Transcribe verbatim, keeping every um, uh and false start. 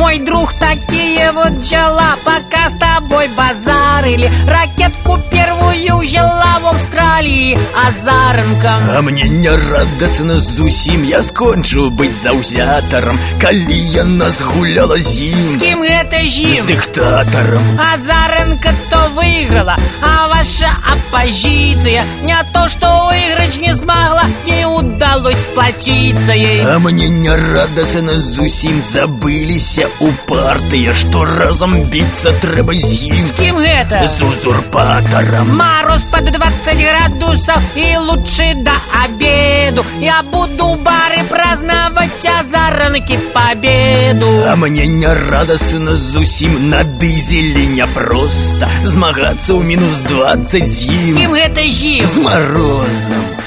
мой друг, такие вот дела. Пока с тобой базарили, ракетку первую взяла в Австралии Азаренко. А мне не радостно зусім, я скончу быть заўзятарам, калі яна згуляла з ім. С кем это З жим? дыктатарам. Азаренко то выиграла, а ваша оппозиция не то что выиграть не смогла, не удалось сплотиться ей. А мне не радостно зусім, забыліся упартыя, што разом биться трэба з ім. С кем это? З узурпатарам. Мороз под двадцать градусов и лучше до обеду я буду в баре праздновать Азаренки победу. А мне не радостно зусім, на дызелі няпроста змагацца ў мінус двадцать з ім. С кем это жив? З морозом.